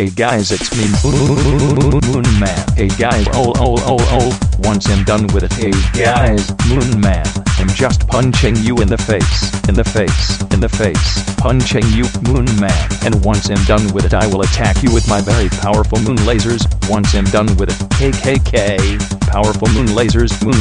Hey guys, it's me, Moon Man. Hey guys, once I'm done with it. Hey guys, Moon Man, I'm just punching you in the face, punching you, Moon Man. And once I'm done with it, I will attack you with my very powerful moon lasers. Once I'm done with it, KKK, powerful moon lasers, moon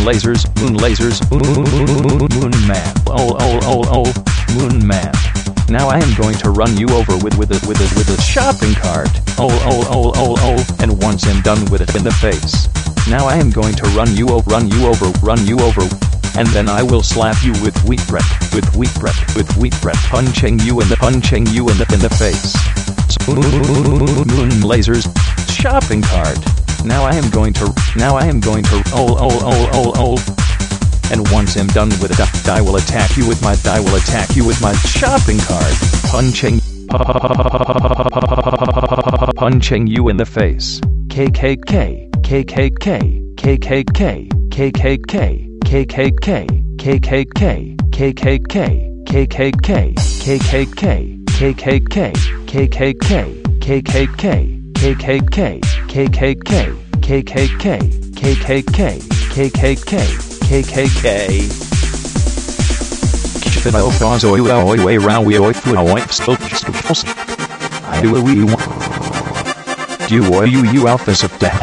man. Moon Man. Now I am going to run you over with a shopping cart. And once I'm done with it in the face. Now I am going to run you over. And then I will slap you with wheat bread, punching you in the face. Moon lasers, shopping cart. Now I am going to And once I'm done with it, I will attack you with my shopping cart, punching you in the face. KKK. You alphas of death.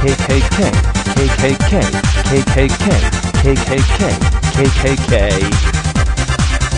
KKK.